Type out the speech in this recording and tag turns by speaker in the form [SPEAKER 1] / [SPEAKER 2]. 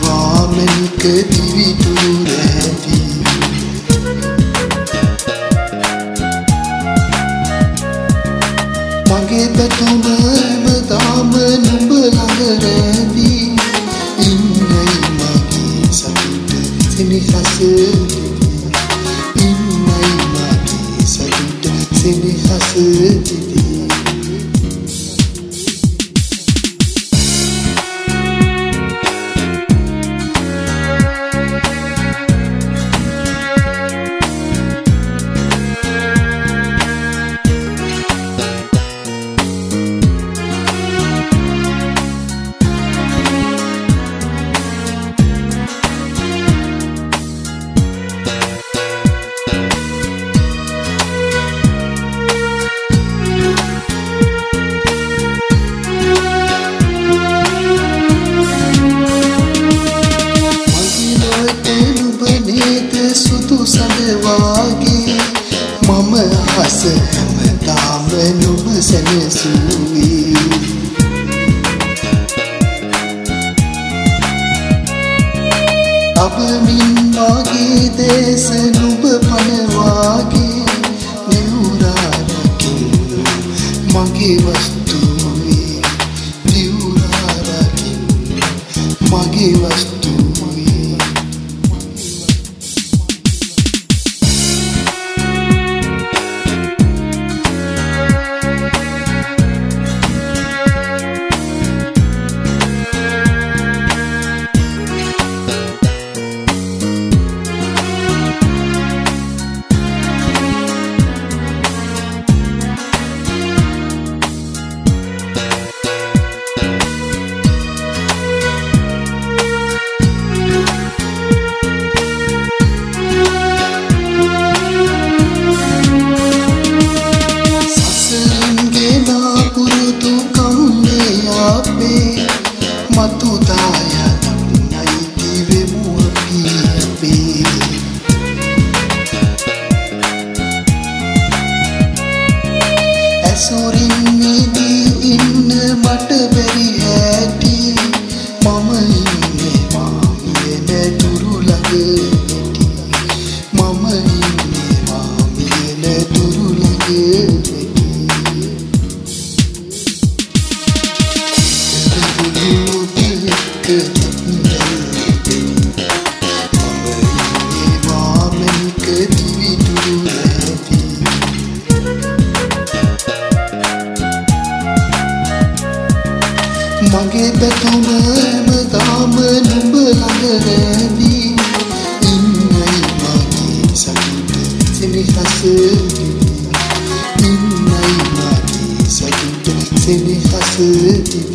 [SPEAKER 1] වාමනික දිවිතුරු රැඳි මගේ පැතුම හැමදාම නුඹ ළඟ රැඳි ඉන්නයි මගේ සතුට සෙනෙහස ඉන්නයි මගේ සතුට සෙනෙහස සඳවාගේ මම හස හැමදාම නුඹ සැනසුවේ අපමින් මාගේ දේශ නුඹ පනවාගේ නිවුරාරකින් මගේ වස්තුවේ නිවුරාරකින් මගේ වස්තුවේ මතු දායත් නැති වෙමු අපි අපේ ඇසුරින් නිදී ඉන්න මට බැරි ඇති මම ඉන්නේ මාමිය නැතුරු ළඟ මම ඉන්නේ මාමිය නැතුරු ළඟ මගේ පැතුම හැමදාම නුඹ ළඟ රැඳි ඉන්නයි මගේ සතුට සෙනෙහස ඉන්නයි මගේ සතුට සෙනෙහස